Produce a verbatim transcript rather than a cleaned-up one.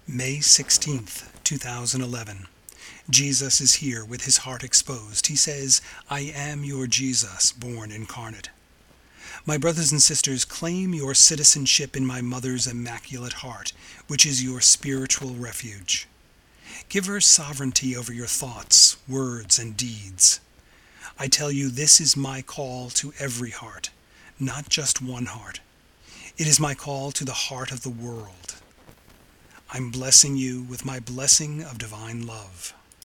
May sixteenth, two thousand eleven. Jesus is here with his heart exposed. He says, "I am your Jesus, born incarnate." My brothers and sisters, claim your citizenship in my mother's immaculate heart, which is your spiritual refuge. Give her sovereignty over your thoughts, words, and deeds. I tell you, this is my call to every heart, not just one heart. It is my call to the heart of the world. I'm blessing you with my blessing of divine love.